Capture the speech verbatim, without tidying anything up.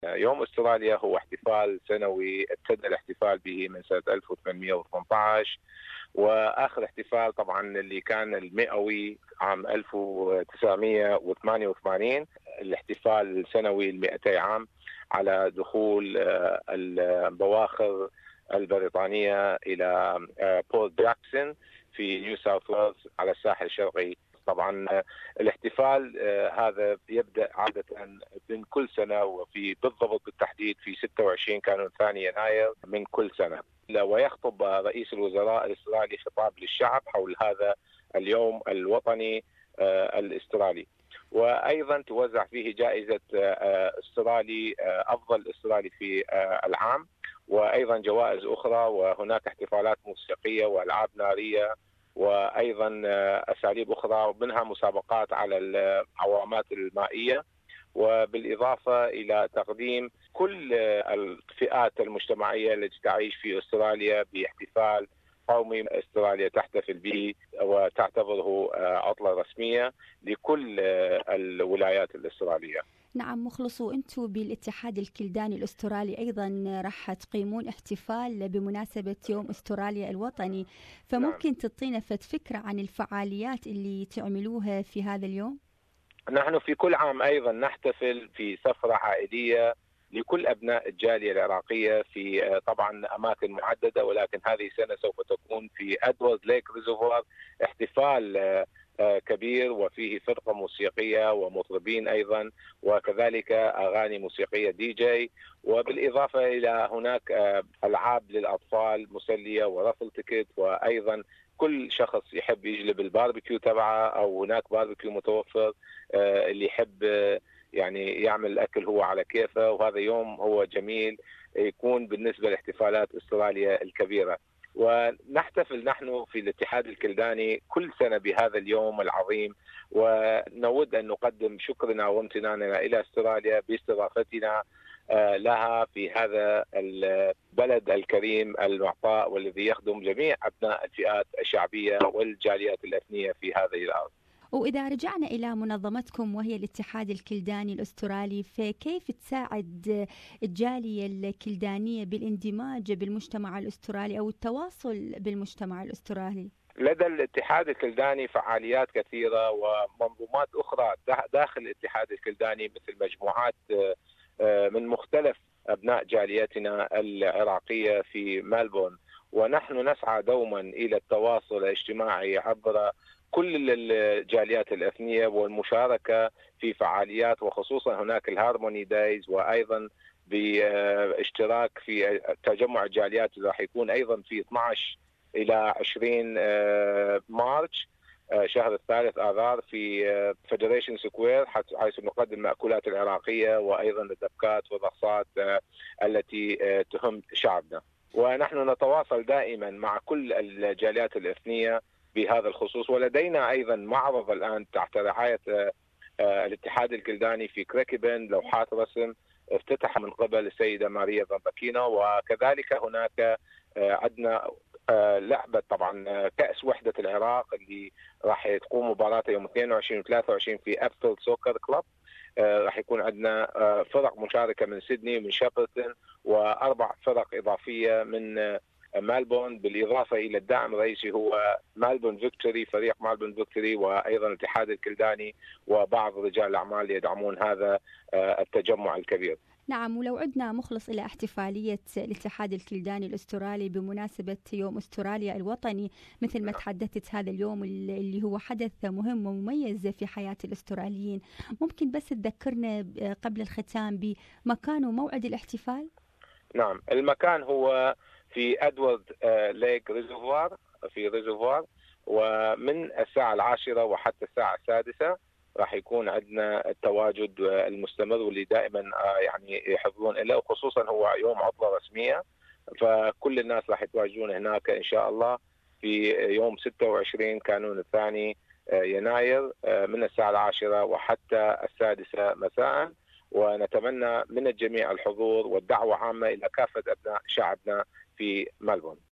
يوم استراليا هو احتفال سنوي ابتدأ الاحتفال به من سنة ألف وثمانمئة وثمانية عشر، وآخر احتفال طبعا اللي كان المئوي عام ألف وتسعمئة وثمانية وثمانين، الاحتفال السنوي المئتي عام على دخول البواخر البريطانية إلى بورت جاكسون في نيو ساوث ويلز على الساحل الشرقي. طبعا الاحتفال هذا يبدأ عادة من كل سنة، وفي بالضبط بالتحديد في ستة وعشرين كانون ثاني يناير من كل سنة، ويخطب رئيس الوزراء الاسترالي خطاب للشعب حول هذا اليوم الوطني الاسترالي. وأيضا توزع فيه جائزة استرالي أفضل استرالي في العام، وأيضا جوائز أخرى، وهناك احتفالات موسيقية وألعاب نارية وأيضا أساليب أخرى، ومنها مسابقات على العوامات المائية، وبالإضافة إلى تقديم كل الفئات المجتمعية التي تعيش في أستراليا باحتفال قومي استراليا تحتفل به وتعتبره عطلة رسمية لكل الولايات الأسترالية. نعم مخلص، وأنتم بالاتحاد الكلداني الأسترالي أيضا راح تقيمون احتفال بمناسبة يوم أستراليا الوطني، فممكن نعم. تعطينا فكرة عن الفعاليات اللي تعملوها في هذا اليوم؟ نحن في كل عام أيضا نحتفل في سفرة عائلية لكل أبناء الجالية العراقية في طبعا أماكن معددة، ولكن هذه السنة سوف تكون في أدوارد ليك ريزرفوار، احتفال كبير وفيه فرقة موسيقية ومطربين أيضا، وكذلك أغاني موسيقية دي جي، وبالإضافة إلى هناك ألعاب للأطفال مسلية ورفل تيكت، وأيضا كل شخص يحب يجلب الباربيكيو تبعه أو هناك باربيكيو متوفر، اللي يحب يعني يعمل الأكل هو على كيفه. وهذا يوم هو جميل يكون بالنسبة لاحتفالات أستراليا الكبيرة. ونحتفل نحن في الاتحاد الكلداني كل سنة بهذا اليوم العظيم، ونود أن نقدم شكرنا وامتناننا إلى أستراليا باستضافتنا لها في هذا البلد الكريم المعطاء، والذي يخدم جميع أبناء الفئات الشعبية والجاليات الأثنية في هذه الأرض. وإذا رجعنا إلى منظمتكم وهي الاتحاد الكلداني الأسترالي، فكيف تساعد الجالية الكلدانية بالاندماج بالمجتمع الأسترالي أو التواصل بالمجتمع الأسترالي؟ لدى الاتحاد الكلداني فعاليات كثيرة ومنظومات أخرى داخل الاتحاد الكلداني، مثل مجموعات من مختلف أبناء جاليتنا العراقية في ملبورن، ونحن نسعى دوما إلى التواصل الاجتماعي عبر كل الجاليات الأثنية والمشاركة في فعاليات، وخصوصا هناك الهارموني دايز، وأيضا باشتراك في تجمع الجاليات اللي راح يكون أيضا في اثني عشر إلى عشرين مارس شهر الثالث آذار في فيدريشن سكوير، حيث نقدم المأكولات العراقية وأيضا الدبكات والرقصات التي تهم شعبنا. ونحن نتواصل دائما مع كل الجاليات الإثنية بهذا الخصوص. ولدينا أيضا معرض الآن تحت رعاية الاتحاد الكلداني في كريكبن، لوحات رسم افتتح من قبل السيدة ماريا ضمبكينو، وكذلك هناك عندنا لعبة طبعا كأس وحدة العراق اللي راح تقوم مباراة يوم اثنين وعشرين وثلاثة وعشرين في أبفيلد سوكر كلوب. راح يكون عندنا فرق مشاركة من سيدني ومن شابلتون، وأربع فرق إضافية من ملبورن، بالإضافة إلى الدعم الرئيسي هو ملبورن فيكتوري، فريق ملبورن فيكتوري، وأيضا الاتحاد الكلداني وبعض رجال الأعمال يدعمون هذا التجمع الكبير. نعم، ولو عدنا مخلص إلى احتفالية الاتحاد الكلداني الأسترالي بمناسبة يوم أستراليا الوطني، مثل ما تحدثت هذا اليوم اللي هو حدث مهم ومميز في حياة الأستراليين، ممكن بس تذكرنا قبل الختام بمكان وموعد الاحتفال؟ نعم، المكان هو في أدوارد ليك ريزرفوار في ريزرفوار، ومن الساعة العاشرة وحتى الساعة السادسة راح يكون عندنا التواجد المستمر، واللي دائما يعني يحضرون له، وخصوصا هو يوم عطلة رسمية، فكل الناس راح يتواجدون هناك إن شاء الله في يوم ستة وعشرين كانون الثاني يناير من الساعة العاشرة وحتى السادسة مساء. ونتمنى من الجميع الحضور والدعوة عامة إلى كافة أبناء شعبنا في ملبورن.